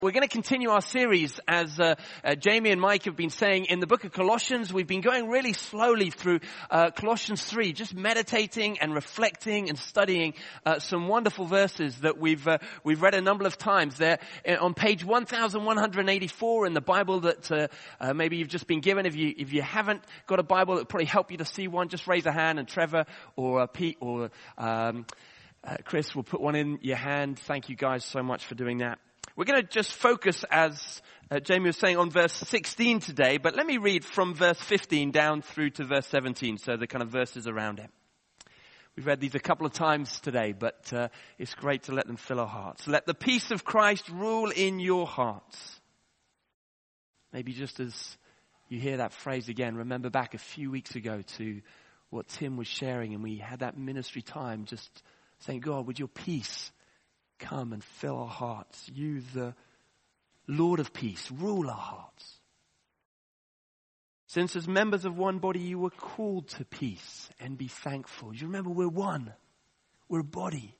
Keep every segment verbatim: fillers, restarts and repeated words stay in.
We're going to continue our series as uh, uh, Jamie and Mike have been saying in the book of Colossians. We've been going really slowly through uh, Colossians three, just meditating and reflecting and studying uh, some wonderful verses that we've uh, we've read a number of times. They're on page one thousand one hundred eighty-four in the Bible that uh, uh, maybe you've just been given. If you if you haven't got a Bible, it would probably help you to see one. Just raise a hand, and Trevor or uh, Pete or um, uh, Chris will put one in your hand. Thank you guys so much for doing that. We're going to just focus, as uh, Jamie was saying, on verse sixteen today, but let me read from verse fifteen down through to verse seventeen, so the kind of verses around it. We've read these a couple of times today, but uh, it's great to let them fill our hearts. Let the peace of Christ rule in your hearts. Maybe just as you hear that phrase again, remember back a few weeks ago to what Tim was sharing, and we had that ministry time just saying, God, would your peace come and fill our hearts. You, the Lord of peace, rule our hearts. Since as members of one body you were called to peace, and be thankful. You remember we're one. We're a body.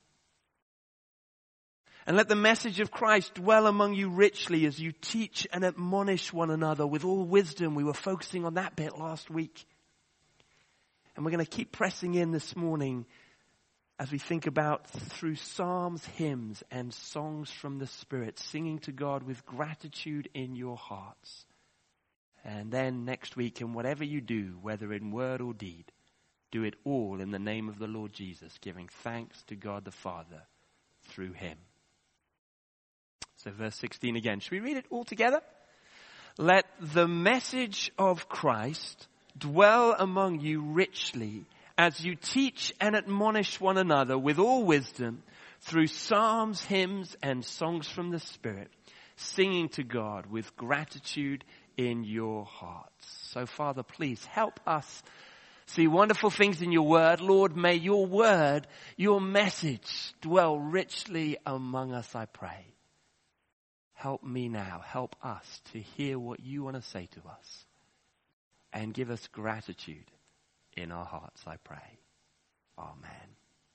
And let the message of Christ dwell among you richly as you teach and admonish one another with all wisdom. We were focusing on that bit last week. And we're going to keep pressing in this morning as we think about through psalms, hymns, and songs from the Spirit, singing to God with gratitude in your hearts. And then next week, in whatever you do, whether in word or deed, do it all in the name of the Lord Jesus, giving thanks to God the Father through him. So verse sixteen again. Should we read it all together? Let the message of Christ dwell among you richly, as you teach and admonish one another with all wisdom through psalms, hymns, and songs from the Spirit, singing to God with gratitude in your hearts. So, Father, please help us see wonderful things in your word. Lord, may your word, your message dwell richly among us, I pray. Help me now, help us to hear what you want to say to us, and give us gratitude in our hearts, I pray. Amen.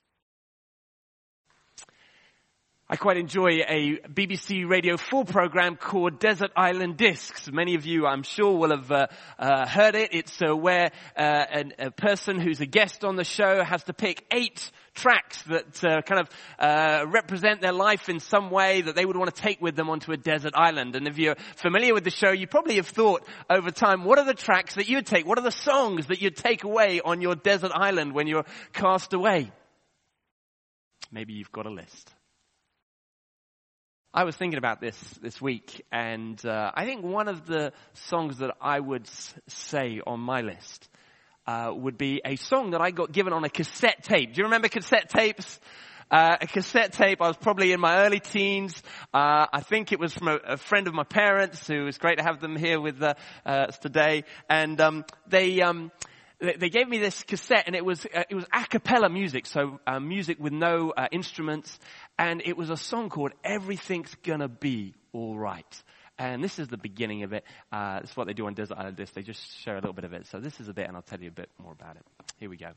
I quite enjoy a B B C Radio four program called Desert Island Discs. Many of you, I'm sure, will have uh, uh, heard it. It's uh, where uh, an, a person who's a guest on the show has to pick eight tracks that uh, kind of uh, represent their life in some way that they would want to take with them onto a desert island. And if you're familiar with the show, you probably have thought over time, what are the tracks that you'd take? What are the songs that you'd take away on your desert island when you're cast away? Maybe you've got a list. I was thinking about this this week, and uh, I think one of the songs that I would s- say on my list uh, would be a song that I got given on a cassette tape. Do you remember cassette tapes? Uh, a cassette tape. I was probably in my early teens. Uh, I think it was from a, a friend of my parents, who was great to have them here with uh, us today. And um, they um, they gave me this cassette, and it was uh, it was a cappella music, so uh, music with no uh, instruments. And it was a song called Everything's Gonna Be All Right. And this is the beginning of it. Uh, this is what they do on Desert Island Discs. They just share a little bit of it. So this is a bit, and I'll tell you a bit more about it. Here we go.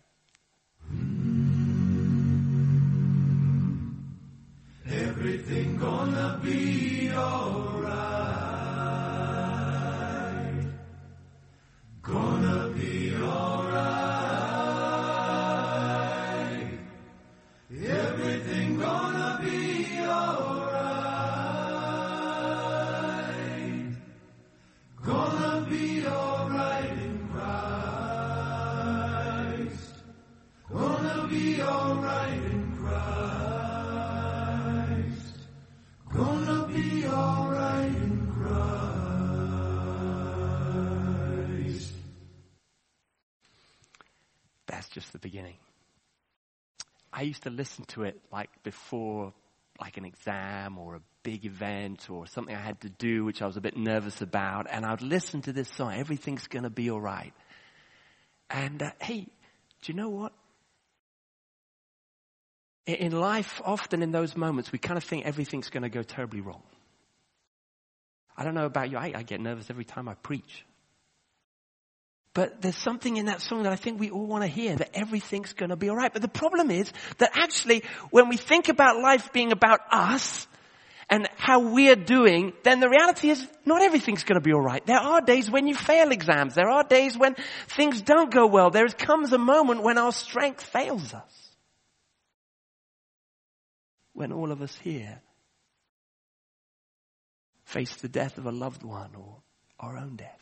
Everything gonna be all right. Gonna be all right. Everything gonna be all right. Gonna be all right in Christ. Gonna be all right in Christ. Gonna be all right in Christ. That's just the beginning. I used to listen to it like before, like an exam or a big event or something I had to do, which I was a bit nervous about. And I'd listen to this song, Everything's Going to Be All Right. And uh, hey, do you know what? In life, often in those moments, we kind of think everything's going to go terribly wrong. I don't know about you. I, I get nervous every time I preach. But there's something in that song that I think we all want to hear, that everything's going to be all right. But the problem is that actually, when we think about life being about us, and how we're doing, then the reality is not everything's going to be all right. There are days when you fail exams. There are days when things don't go well. There comes a moment when our strength fails us. When all of us here face the death of a loved one or our own death.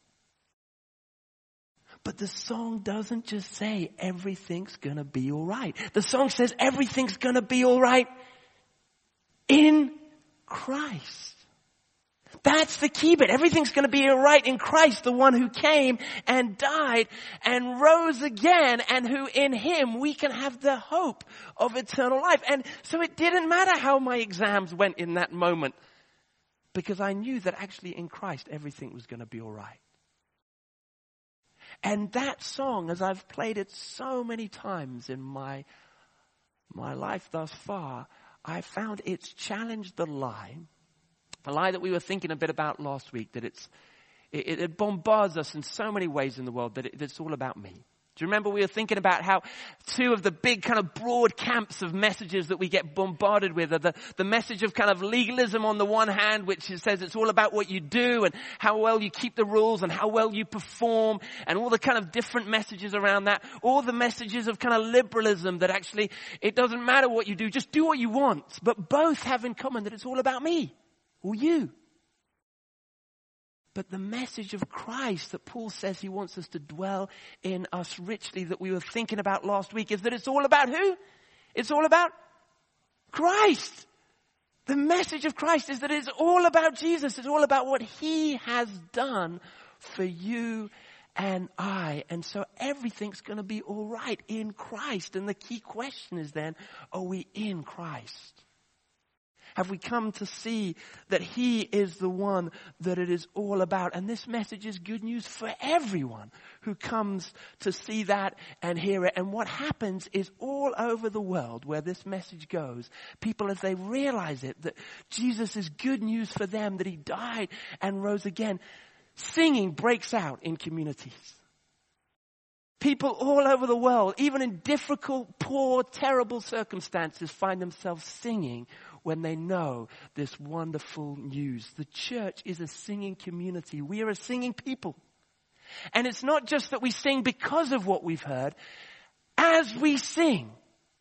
But the song doesn't just say everything's going to be all right. The song says everything's going to be all right in Christ. That's the key bit. Everything's going to be all right in Christ, the one who came and died and rose again, and who in him we can have the hope of eternal life. And so it didn't matter how my exams went in that moment, because I knew that actually in Christ everything was going to be all right. And that song, as I've played it so many times in my, my life thus far, I found it's challenged the lie, the lie that we were thinking a bit about last week, that it's, it, it bombards us in so many ways in the world, that it, it's all about me. Do you remember we were thinking about how two of the big kind of broad camps of messages that we get bombarded with are the, the message of kind of legalism on the one hand, which says it's all about what you do and how well you keep the rules and how well you perform, and all the kind of different messages around that, or the messages of kind of liberalism that actually it doesn't matter what you do, just do what you want. But both have in common that it's all about me or you. But the message of Christ that Paul says he wants us to dwell in us richly, that we were thinking about last week, is that it's all about who? It's all about Christ. The message of Christ is that it's all about Jesus. It's all about what he has done for you and I. And so everything's going to be all right in Christ. And the key question is then, are we in Christ? Have we come to see that he is the one that it is all about? And this message is good news for everyone who comes to see that and hear it. And what happens is all over the world where this message goes, people, as they realize it, that Jesus is good news for them, that he died and rose again, singing breaks out in communities. People all over the world, even in difficult, poor, terrible circumstances, find themselves singing when they know this wonderful news. The church is a singing community. We are a singing people. And it's not just that we sing because of what we've heard. As we sing,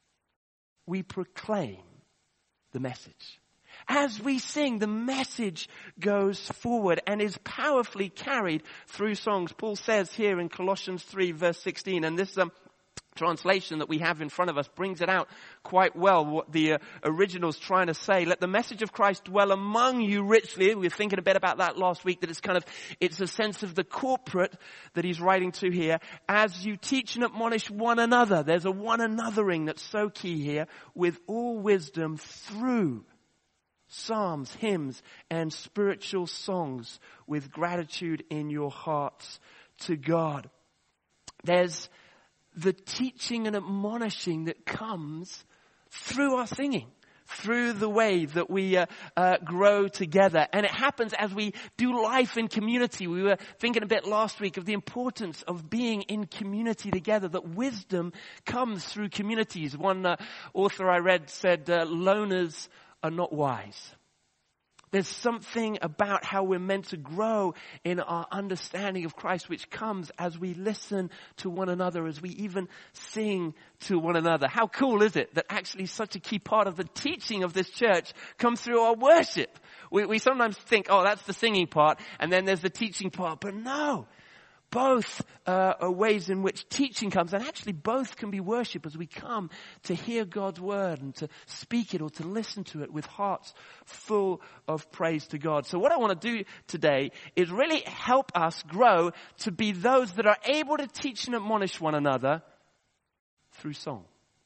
we proclaim the message. As we sing, the message goes forward and is powerfully carried through songs. Paul says here in Colossians three verse sixteen, and this um, translation that we have in front of us brings it out quite well, what the uh, original's trying to say. Let the message of Christ dwell among you richly. We were thinking a bit about that last week, that it's kind of, it's a sense of the corporate that he's writing to here. As you teach and admonish one another. There's a one anothering that's so key here, with all wisdom through psalms, hymns, and spiritual songs, with gratitude in your hearts to God. There's the teaching and admonishing that comes through our singing, through the way that we uh, uh, grow together. And it happens as we do life in community. We were thinking a bit last week of the importance of being in community together, that wisdom comes through communities. One uh, author I read said, uh, loners are not wise. There's something about how we're meant to grow in our understanding of Christ, which comes as we listen to one another, as we even sing to one another. How cool is it that actually such a key part of the teaching of this church comes through our worship? We, we sometimes think, oh, that's the singing part, and then there's the teaching part. But no, both uh, are ways in which teaching comes, and actually both can be worship as we come to hear God's word and to speak it or to listen to it with hearts full of praise to God. So what I want to do today is really help us grow to be those that are able to teach and admonish one another through song.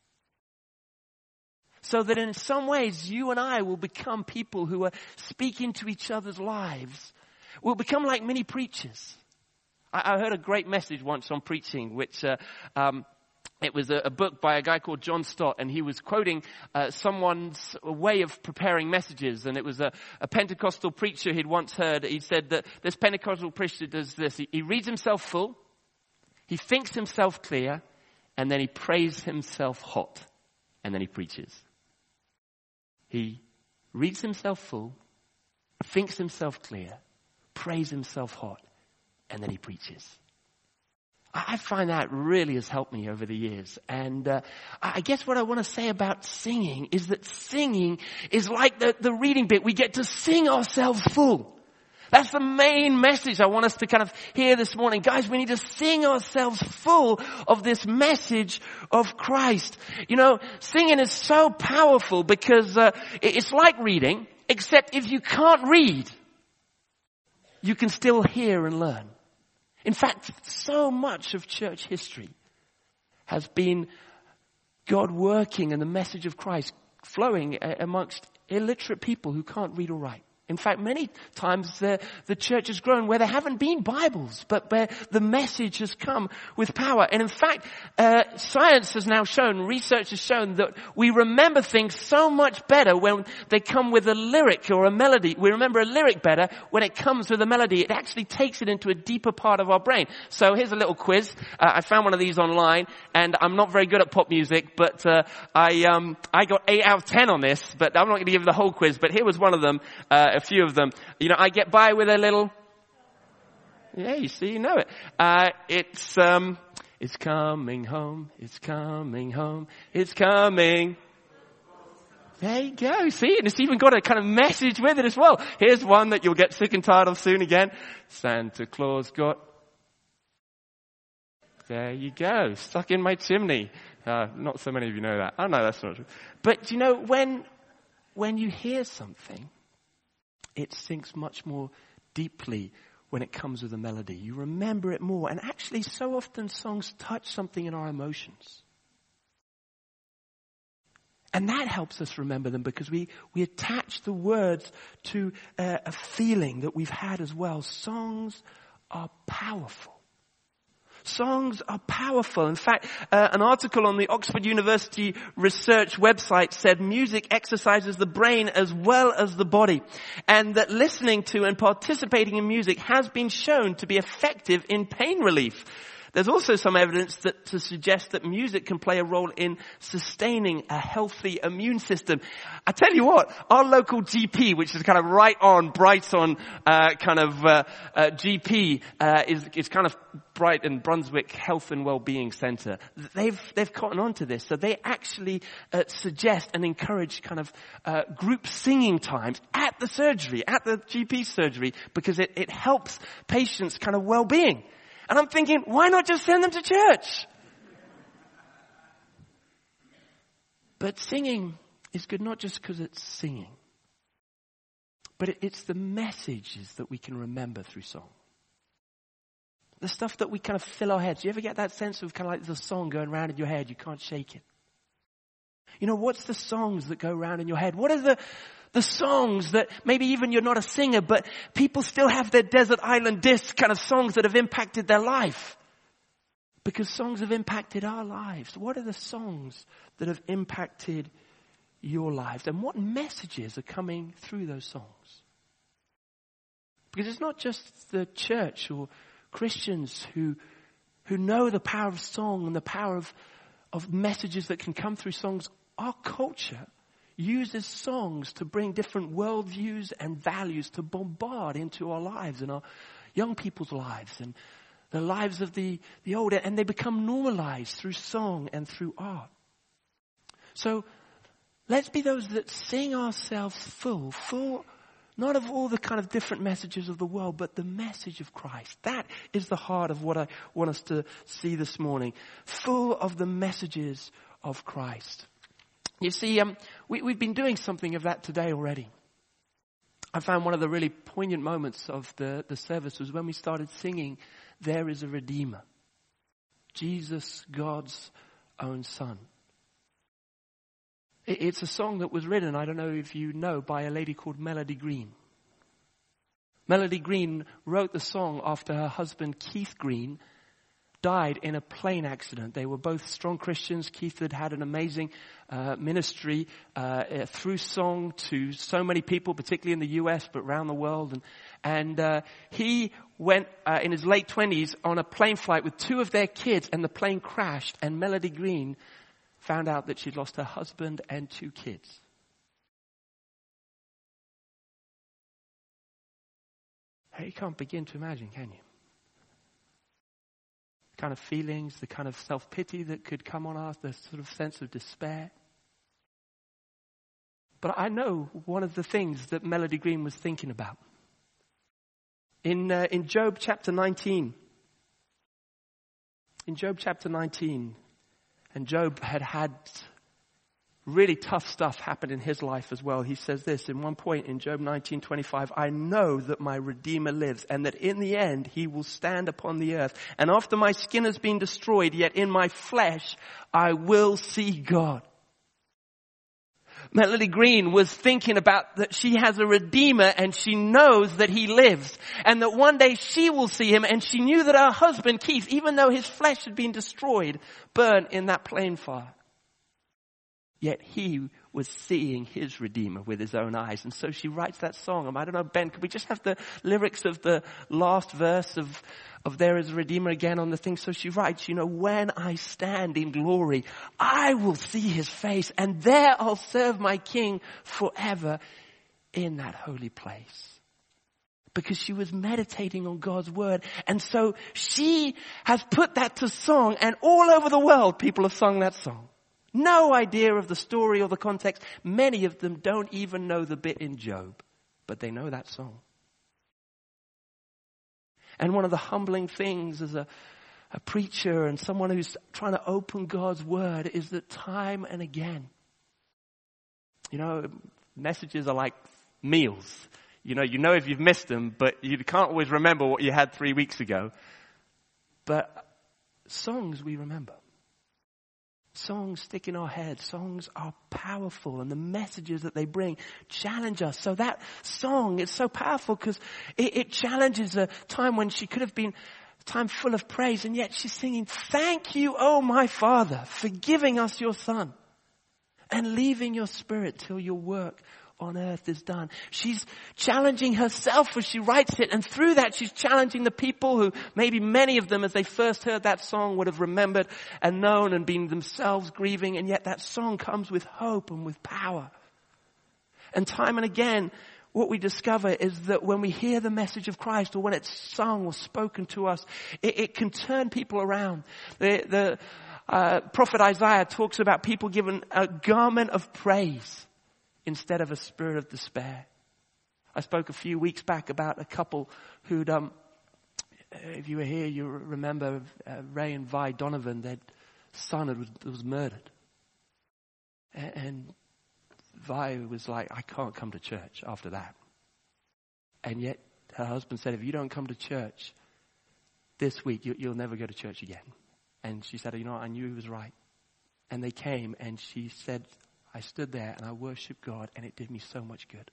So that in some ways you and I will become people who are speaking to each other's lives. We'll become like mini preachers. I heard a great message once on preaching, which uh, um, it was a, a book by a guy called John Stott, and he was quoting uh, someone's way of preparing messages. And it was a, a Pentecostal preacher he'd once heard. He said that this Pentecostal preacher does this. He, he reads himself full, he thinks himself clear, and then he prays himself hot, and then he preaches. He reads himself full, thinks himself clear, prays himself hot, and then he preaches. I find that really has helped me over the years. And uh, I guess what I want to say about singing is that singing is like the, the reading bit. We get to sing ourselves full. That's the main message I want us to kind of hear this morning. Guys, we need to sing ourselves full of this message of Christ. You know, singing is so powerful because uh, it's like reading, except if you can't read, you can still hear and learn. In fact, so much of church history has been God working and the message of Christ flowing amongst illiterate people who can't read or write. In fact, many times the, the church has grown where there haven't been Bibles, but where the message has come with power. And in fact, uh, science has now shown, research has shown that we remember things so much better when they come with a lyric or a melody. We remember a lyric better when it comes with a melody. It actually takes it into a deeper part of our brain. So here's a little quiz. Uh, I found one of these online, and I'm not very good at pop music, but uh, I um, I got eight out of ten on this, but I'm not going to give you the whole quiz, but here was one of them. Uh, a few of them. You know, I get by with a little, yeah, you see, you know it. Uh, it's, um, it's coming home, it's coming home, it's coming. There you go, see, and it's even got a kind of message with it as well. Here's one that you'll get sick and tired of soon again. Santa Claus got, there you go, stuck in my chimney. Uh, not so many of you know that. Oh no, that's not true. But you know, when, when you hear something, it sinks much more deeply when it comes with a melody. You remember it more. And actually, so often songs touch something in our emotions. And that helps us remember them because we, we attach the words to uh, a feeling that we've had as well. Songs are powerful. Songs are powerful. In fact, uh, an article on the Oxford University research website said music exercises the brain as well as the body, and that listening to and participating in music has been shown to be effective in pain relief. There's also some evidence that to suggest that music can play a role in sustaining a healthy immune system. I tell you what, our local G P, which is kind of right on, bright on, uh, kind of, uh, uh, G P, uh, is, is kind of Brighton Brunswick Health and Wellbeing Centre. They've, they've cottoned on to this. So they actually, uh, suggest and encourage kind of, uh, group singing times at the surgery, at the G P surgery, because it, it helps patients' kind of well-being. And I'm thinking, why not just send them to church? But singing is good not just because it's singing, but it, it's the messages that we can remember through song. The stuff that we kind of fill our heads. You ever get that sense of kind of like the song going around in your head, you can't shake it? You know, what's the songs that go around in your head? What are the The songs that maybe even you're not a singer, but people still have their desert island disc kind of songs that have impacted their life. Because songs have impacted our lives. What are the songs that have impacted your lives? And what messages are coming through those songs? Because it's not just the church or Christians who who know the power of song and the power of, of messages that can come through songs. Our culture uses songs to bring different worldviews and values to bombard into our lives and our young people's lives and the lives of the, the older, and they become normalized through song and through art. So let's be those that sing ourselves full, full not of all the kind of different messages of the world, but the message of Christ. That is the heart of what I want us to see this morning. Full of the messages of Christ. You see, um, we, we've been doing something of that today already. I found one of the really poignant moments of the, the service was when we started singing, "There is a Redeemer." Jesus, God's own Son. It, it's a song that was written, I don't know if you know, by a lady called Melody Green. Melody Green wrote the song after her husband, Keith Green, died in a plane accident. They were both strong Christians. Keith had had an amazing uh, ministry uh, through song to so many people, particularly in the U S, but around the world. And, and uh, he went uh, in his late twenties on a plane flight with two of their kids, and the plane crashed, and Melody Green found out that she'd lost her husband and two kids. You can't begin to imagine, can you? The kind of feelings, the kind of self-pity that could come on us, the sort of sense of despair. But I know one of the things that Melody Green was thinking about. In uh, in Job chapter nineteen, in Job chapter nineteen, and Job had had really tough stuff happen in his life as well. He says this in one point in Job nineteen twenty-five, I know that my Redeemer lives and that in the end he will stand upon the earth. And after my skin has been destroyed, yet in my flesh I will see God. Melody Green was thinking about that she has a Redeemer and she knows that he lives and that one day she will see him, and she knew that her husband Keith, even though his flesh had been destroyed, burned in that plain fire, yet he was seeing his Redeemer with his own eyes. And so she writes that song. I don't know, Ben, could we just have the lyrics of the last verse of, of There is a Redeemer again on the thing? So she writes, you know, when I stand in glory, I will see his face, and there I'll serve my King forever in that holy place. Because she was meditating on God's word. And so she has put that to song, and all over the world people have sung that song. No idea of the story or the context. Many of them don't even know the bit in Job, but they know that song. And one of the humbling things as a, a preacher and someone who's trying to open God's word is that time and again, you know, messages are like meals. You know, you know if you've missed them, but you can't always remember what you had three weeks ago. But songs we remember. Songs stick in our heads. Songs are powerful, and the messages that they bring challenge us. So that song is so powerful because it, it challenges a time when she could have been a time full of praise, and yet she's singing, thank you, oh my Father, for giving us your Son and leaving your Spirit till your work on earth is done. She's challenging herself as she writes it, and through that she's challenging the people who maybe many of them as they first heard that song would have remembered and known and been themselves grieving, and yet that song comes with hope and with power. And time and again what we discover is that when we hear the message of Christ, or when it's sung or spoken to us, it, it can turn people around. The, the uh, prophet Isaiah talks about people given a garment of praise instead of a spirit of despair. I spoke a few weeks back about a couple who'd, um, if you were here, you remember uh, Ray and Vi Donovan, their son had, was, was murdered. And, and Vi was like, I can't come to church after that. And yet her husband said, if you don't come to church this week, you, you'll never go to church again. And she said, you know, I knew he was right. And they came, and she said, I stood there and I worshiped God, and it did me so much good.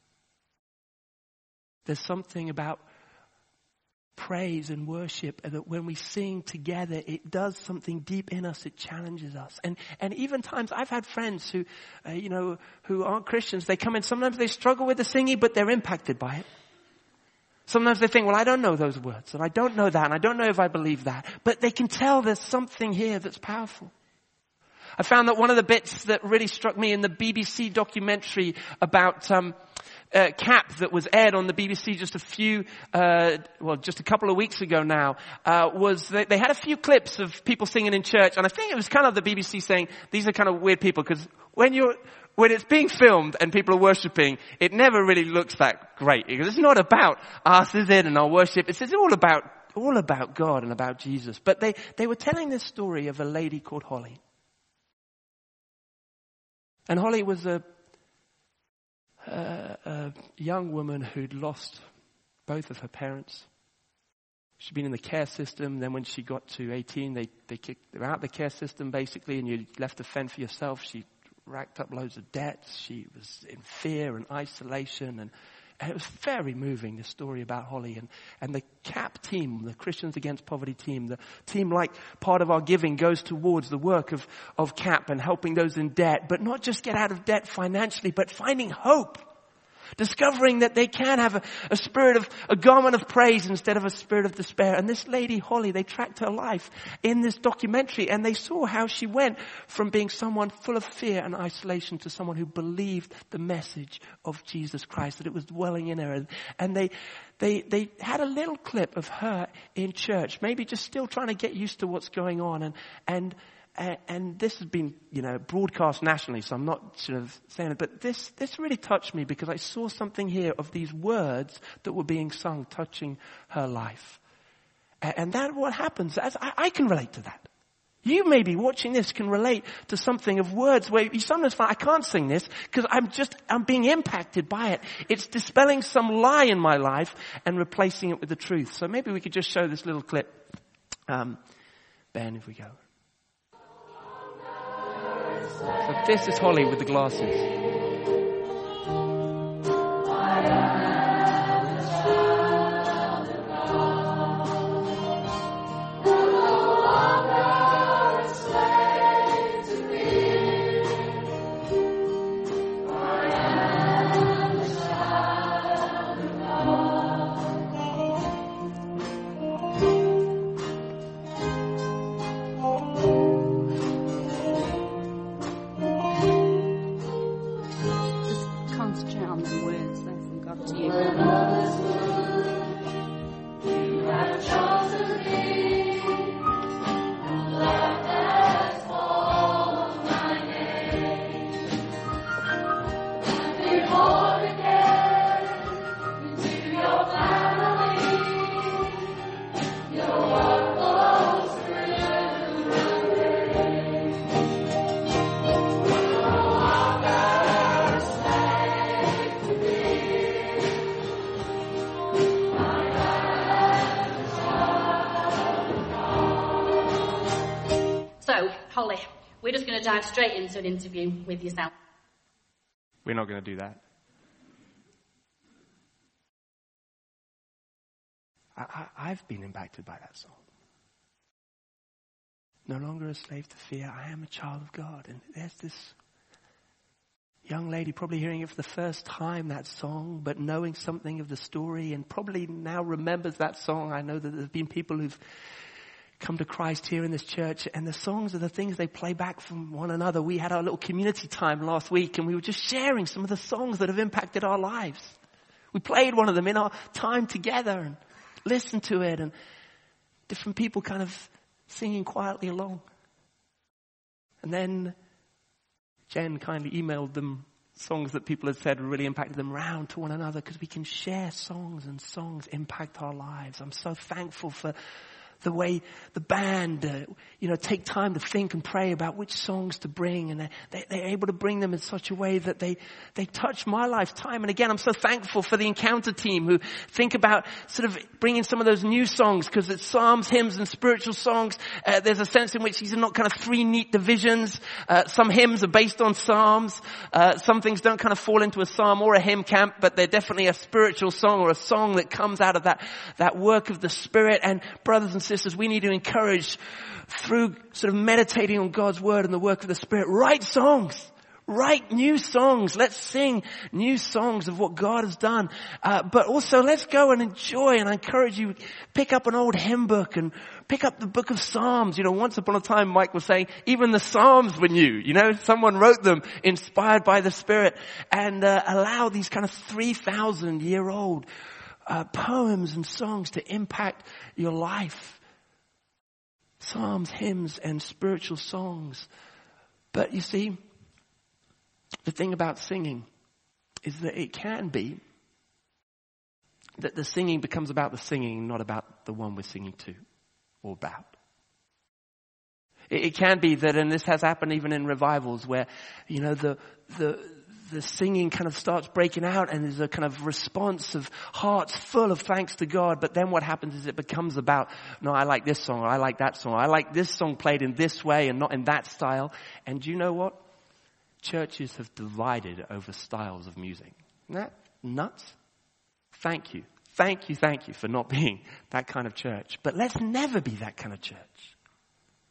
There's something about praise and worship that when we sing together, it does something deep in us. It challenges us. And and even times I've had friends who, uh, you know, who aren't Christians. They come in, sometimes they struggle with the singing, but they're impacted by it. Sometimes they think, well, I don't know those words, and I don't know that, and I don't know if I believe that. But they can tell there's something here that's powerful. I found that one of the bits that really struck me in the B B C documentary about um, uh, CAP that was aired on the B B C just a few, uh, well, just a couple of weeks ago now, uh, was that they had a few clips of people singing in church, and I think it was kind of the B B C saying, these are kind of weird people, because when you're, when it's being filmed and people are worshiping, it never really looks that great, because it's not about us, is it, and our worship. It's, it's all about, all about God and about Jesus. But they, they were telling this story of a lady called Holly. And Holly was a, a, a young woman who'd lost both of her parents. She'd been in the care system. Then when she got to eighteen, they, they kicked her out of the care system, basically, and you left to fend for yourself. She racked up loads of debts. She was in fear and isolation, and And it was very moving, the story about Holly. And, and the CAP team, the Christians Against Poverty team, the team, like part of our giving, goes towards the work of, of CAP and helping those in debt. But not just get out of debt financially, but finding hope. Discovering that they can have a, a spirit of, a garment of praise instead of a spirit of despair. And this lady, Holly, they tracked her life in this documentary, and they saw how she went from being someone full of fear and isolation to someone who believed the message of Jesus Christ, that it was dwelling in her. And, and they, they, they had a little clip of her in church, maybe just still trying to get used to what's going on. And, and, And this has been, you know, broadcast nationally, so I'm not sort of saying it. But this, this really touched me because I saw something here of these words that were being sung, touching her life. And that's what happens. As I, I can relate to that. You maybe watching this can relate to something of words where you sometimes find, I can't sing this because I'm just, I'm being impacted by it. It's dispelling some lie in my life and replacing it with the truth. So maybe we could just show this little clip. Um, Ben, if we go. So this is Holly with the glasses. We're just going to dive straight into an interview with yourself. We're not going to do that. I, I, I've been impacted by that song. No longer a slave to fear, I am a child of God. And there's this young lady probably hearing it for the first time, that song, but knowing something of the story and probably now remembers that song. I know that there's been people who've come to Christ here in this church, and the songs are the things they play back from one another. We had our little community time last week, and we were just sharing some of the songs that have impacted our lives. We played one of them in our time together and listened to it, and different people kind of singing quietly along. And then Jen kindly emailed them songs that people had said really impacted them round to one another, because we can share songs, and songs impact our lives. I'm so thankful for the way the band, uh, you know, take time to think and pray about which songs to bring, and they, they're able to bring them in such a way that they, they touch my life time and again. I'm so thankful for the Encounter team who think about sort of bringing some of those new songs, because it's psalms, hymns, and spiritual songs. Uh, there's a sense in which these are not kind of three neat divisions. Uh, some hymns are based on psalms. Uh, some things don't kind of fall into a psalm or a hymn camp, but they're definitely a spiritual song or a song that comes out of that, that work of the Spirit. And brothers and sisters, we need to encourage, through sort of meditating on God's word and the work of the Spirit, write songs, write new songs. Let's sing new songs of what God has done. Uh, but also let's go and enjoy, and I encourage you, pick up an old hymn book and pick up the book of Psalms. You know, once upon a time, Mike was saying, even the Psalms were new. You know, someone wrote them inspired by the Spirit, and uh, allow these kind of three thousand year old uh, poems and songs to impact your life. Psalms, hymns, and spiritual songs. But you see, the thing about singing is that it can be that the singing becomes about the singing, not about the one we're singing to or about. It, it can be that, and this has happened even in revivals, where, you know, the the the singing kind of starts breaking out, and there's a kind of response of hearts full of thanks to God. But then what happens is it becomes about, no, I like this song, or I like that song, or I like this song played in this way and not in that style. And do you know what? Churches have divided over styles of music. Isn't that nuts? Thank you. Thank you, thank you for not being that kind of church. But let's never be that kind of church.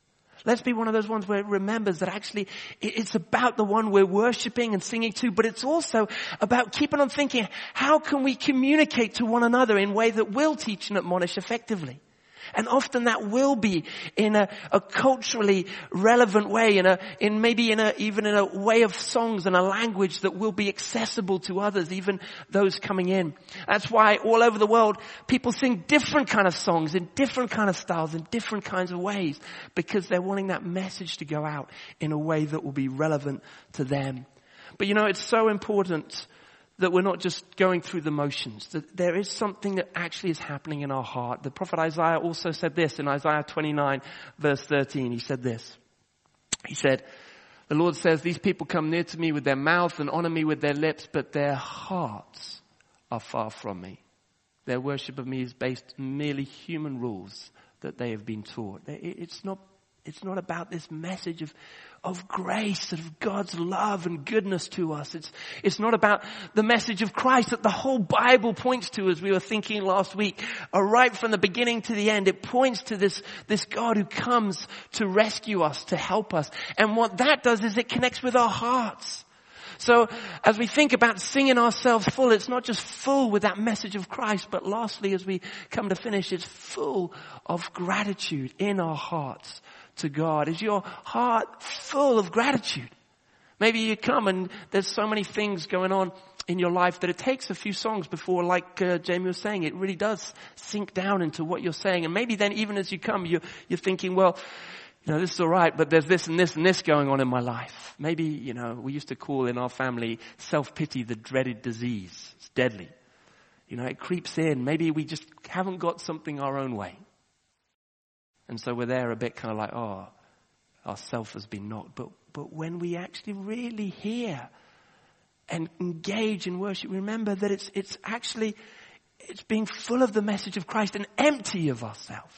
Let's be one of those ones where it remembers that actually it's about the one we're worshiping and singing to, but it's also about keeping on thinking, how can we communicate to one another in a way that will teach and admonish effectively? And often that will be in a, a culturally relevant way, in a, in maybe in a, even in a way of songs and a language that will be accessible to others, even those coming in. That's why all over the world, people sing different kind of songs in different kind of styles, in different kinds of ways, because they're wanting that message to go out in a way that will be relevant to them. But you know, it's so important that we're not just going through the motions, that there is something that actually is happening in our heart. The prophet Isaiah also said this in Isaiah twenty-nine verse thirteen. He said this. He said, the Lord says, these people come near to me with their mouth and honor me with their lips, but their hearts are far from me. Their worship of me is based on merely human rules that they have been taught. It's not It's not about this message of, of grace, of God's love and goodness to us. It's, it's not about the message of Christ that the whole Bible points to, as we were thinking last week. Uh, right from the beginning to the end, it points to this, this God who comes to rescue us, to help us. And what that does is it connects with our hearts. So as we think about singing ourselves full, it's not just full with that message of Christ, but lastly, as we come to finish, it's full of gratitude in our hearts to God. Is your heart full of gratitude? Maybe you come and there's so many things going on in your life that it takes a few songs before, like uh, Jamie was saying, it really does sink down into what you're saying. And maybe then even as you come, you're, you're thinking, well, you know, this is all right, but there's this and this and this going on in my life. Maybe, you know, we used to call in our family self-pity the dreaded disease. It's deadly. You know, it creeps in. Maybe we just haven't got something our own way. And so we're there a bit kind of like, oh, our self has been knocked. But but when we actually really hear and engage in worship, remember that it's it's actually, it's being full of the message of Christ and empty of ourselves.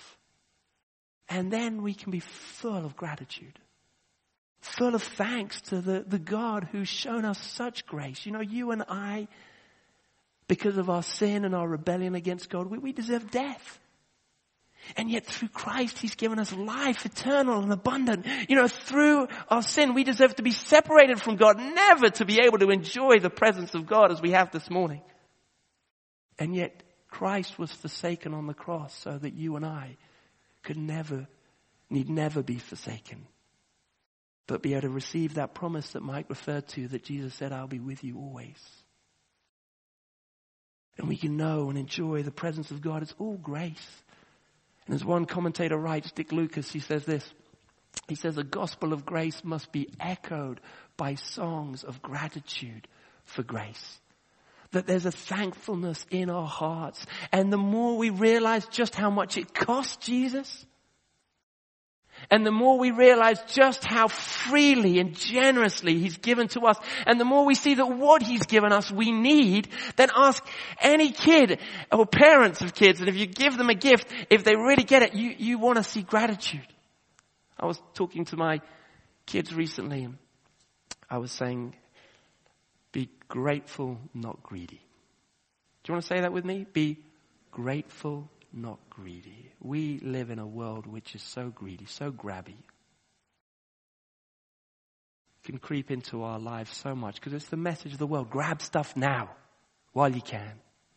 And then we can be full of gratitude, full of thanks to the, the God who's shown us such grace. You know, you and I, because of our sin and our rebellion against God, we, we deserve death. And yet through Christ, He's given us life eternal and abundant. You know, through our sin, we deserve to be separated from God, never to be able to enjoy the presence of God as we have this morning. And yet Christ was forsaken on the cross so that you and I could never, need never be forsaken, but be able to receive that promise that Mike referred to, that Jesus said, I'll be with you always. And we can know and enjoy the presence of God. It's all grace. And as one commentator writes, Dick Lucas, he says this. He says, the gospel of grace must be echoed by songs of gratitude for grace. That there's a thankfulness in our hearts. And the more we realize just how much it cost Jesus, and the more we realize just how freely and generously He's given to us, and the more we see that what He's given us we need, then ask any kid or parents of kids, and if you give them a gift, if they really get it, you, you want to see gratitude. I was talking to my kids recently, and I was saying, be grateful, not greedy. Do you want to say that with me? Be grateful, not greedy. We live in a world which is so greedy, so grabby. It can creep into our lives so much because it's the message of the world. Grab stuff now while you can.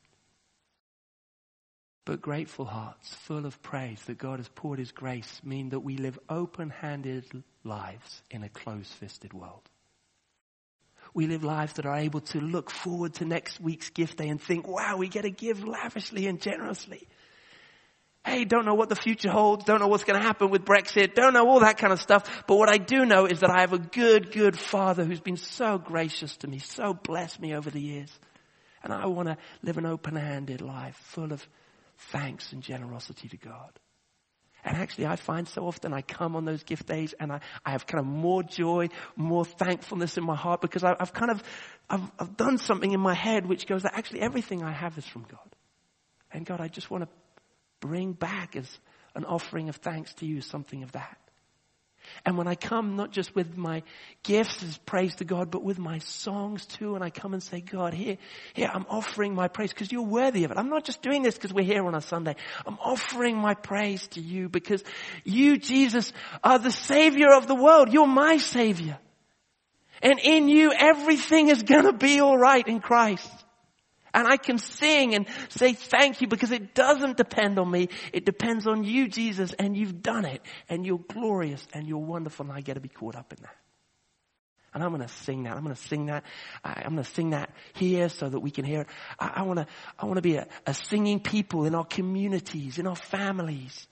But grateful hearts, full of praise that God has poured His grace, mean that we live open-handed lives in a closed-fisted world. We live lives that are able to look forward to next week's gift day and think, wow, we get to give lavishly and generously. Hey, don't know what the future holds. Don't know what's going to happen with Brexit. Don't know all that kind of stuff. But what I do know is that I have a good, good Father who's been so gracious to me, so blessed me over the years. And I want to live an open-handed life full of thanks and generosity to God. And actually, I find so often I come on those gift days and I, I have kind of more joy, more thankfulness in my heart because I, I've kind of, I've, I've done something in my head which goes that actually everything I have is from God. And God, I just want to bring back as an offering of thanks to you something of that. And when I come, not just with my gifts as praise to God, but with my songs too, and I come and say, God, here, here, I'm offering my praise because you're worthy of it. I'm not just doing this because we're here on a Sunday. I'm offering my praise to you because you, Jesus, are the Savior of the world. You're my Savior. And in you, everything is going to be all right in Christ. And I can sing and say thank you because it doesn't depend on me. It depends on you, Jesus, and you've done it. And you're glorious and you're wonderful, and I get to be caught up in that. And I'm going to sing that. I'm going to sing that. I, I'm going to sing that here so that we can hear it. I, I want to I want to be a, a singing people in our communities, in our families.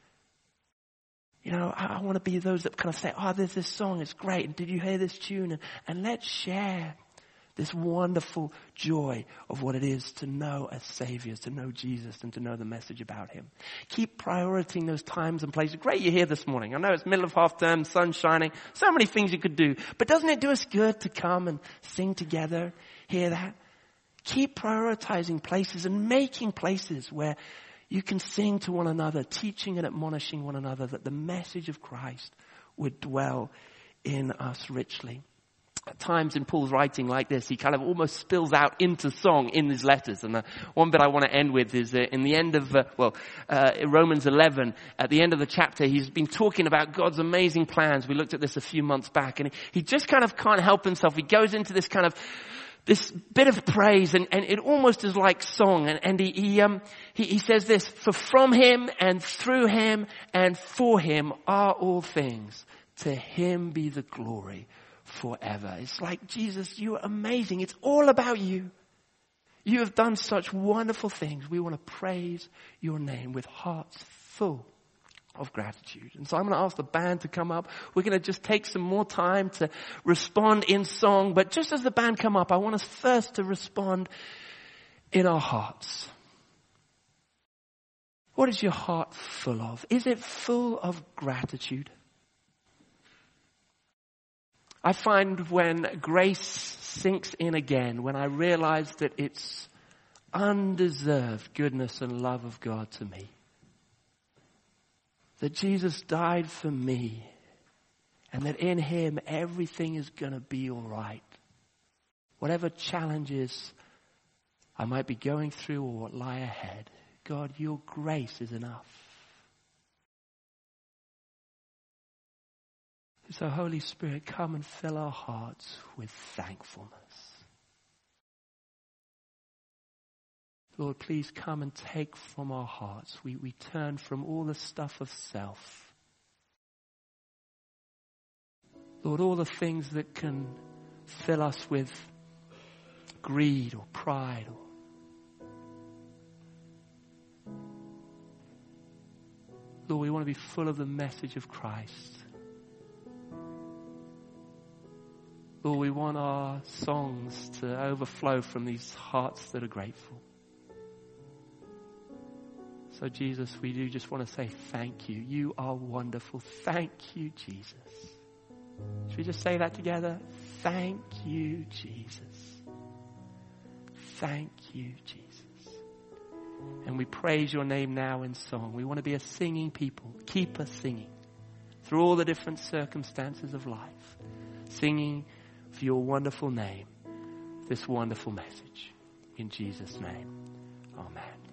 You know, I, I want to be those that kind of say, oh, there's this song, it's great. And did you hear this tune? And, and let's share this wonderful joy of what it is to know a Savior, to know Jesus, and to know the message about Him. Keep prioritizing those times and places. Great you're here this morning. I know it's middle of half term, sun shining, so many things you could do. But doesn't it do us good to come and sing together, hear that? Keep prioritizing places and making places where you can sing to one another, teaching and admonishing one another that the message of Christ would dwell in us richly. At times in Paul's writing like this, he kind of almost spills out into song in his letters. And the one bit I want to end with is uh, in the end of, uh, well, uh, Romans eleven, at the end of the chapter, he's been talking about God's amazing plans. We looked at this a few months back, and he just kind of can't help himself. He goes into this kind of, this bit of praise, and, and it almost is like song. And, and he, he, um, he, he says this, for from Him and through Him and for Him are all things. To Him be the glory forever. It's like, Jesus, you are amazing. It's all about you. You have done such wonderful things. We want to praise your name with hearts full of gratitude. And so I'm going to ask the band to come up. We're going to just take some more time to respond in song. But just as the band come up, I want us first to respond in our hearts. What is your heart full of? Is it full of gratitude? I find when grace sinks in again, when I realize that it's undeserved goodness and love of God to me, that Jesus died for me, and that in Him everything is going to be all right. Whatever challenges I might be going through or what lie ahead, God, your grace is enough. So Holy Spirit, come and fill our hearts with thankfulness. Lord, please come and take from our hearts. We, we turn from all the stuff of self. Lord, all the things that can fill us with greed or pride. Or Lord, we want to be full of the message of Christ. Lord, we want our songs to overflow from these hearts that are grateful. So Jesus, we do just want to say thank you. You are wonderful. Thank you, Jesus. Should we just say that together? Thank you, Jesus. Thank you, Jesus. And we praise your name now in song. We want to be a singing people. Keep us singing through all the different circumstances of life. Singing for your wonderful name, this wonderful message. In Jesus' name, amen.